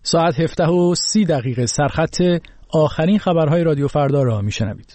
ساعت 17:30 سرخط آخرین خبرهای رادیو فردا را میشنوید.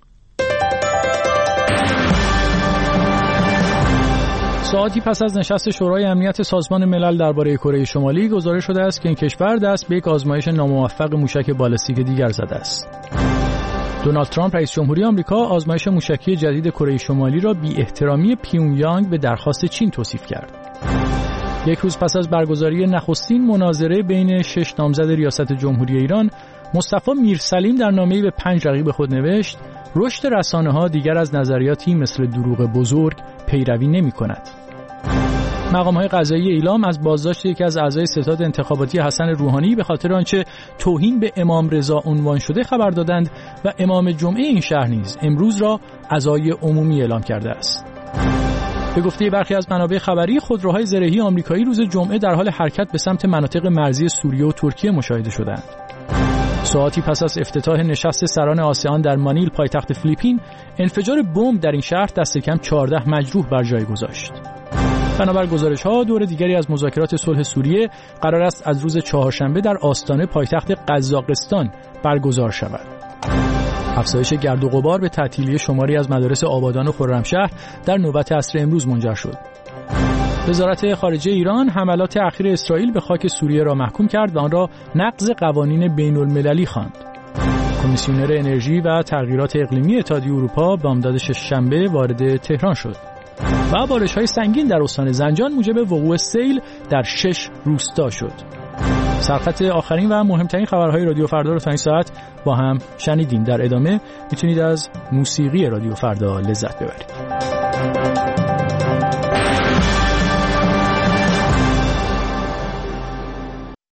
ساعتی پس از نشست شورای امنیت سازمان ملل درباره کره شمالی گزارش شده است که این کشور دست به یک آزمایش ناموفق موشک بالستیک دیگر زده است. دونالد ترامپ رئیس جمهوری آمریکا آزمایش موشکی جدید کره شمالی را بی احترامی پیونگیانگ به درخواست چین توصیف کرد. یک روز پس از برگزاری نخستین مناظره بین 6 نامزد ریاست جمهوری ایران، مصطفی میرسلیم در نامه‌ای به 5 رقیب خود نوشت: رشد رسانه‌ها دیگر از نظریاتی مثل دروغ بزرگ پیروی نمی‌کند. مقام‌های قضایی ایلام از بازداشت یکی از اعضای ستاد انتخاباتی حسن روحانی به خاطر آنچه توهین به امام رضا عنوان شده خبر دادند و امام جمعه این شهر نیز امروز را عزای عمومی اعلام کرده است. به گفته برخی از منابع خبری، خودروهای زرهی آمریکایی روز جمعه در حال حرکت به سمت مناطق مرزی سوریه و ترکیه مشاهده شدند. ساعتی پس از افتتاح نشست سران آسیان در مانیل پایتخت فیلیپین، انفجار بمب در این شهر دست کم 14 مجروح بر جای گذاشت. بنابر گزارش‌ها، دور دیگری از مذاکرات صلح سوریه قرار است از روز چهارشنبه در آستانه پایتخت قزاقستان برگزار شود. افزایش گرد و غبار به تعطیلی شماری از مدارس آبادان و خرمشهر در نوبت عصر امروز منجر شد. وزارت خارجه ایران حملات اخیر اسرائیل به خاک سوریه را محکوم کرد و آن را نقض قوانین بین‌المللی خواند. کمیسیونر انرژی و تغییرات اقلیمی اتحادیه اروپا بامداد شنبه وارد تهران شد و بارش‌های سنگین در استان زنجان موجب وقوع سیل در 6 روستا شد. سرخط آخرین و مهمترین خبرهای رادیو فردا رو تا این ساعت با هم شنیدین. در ادامه میتونید از موسیقی رادیو فردا لذت ببرید.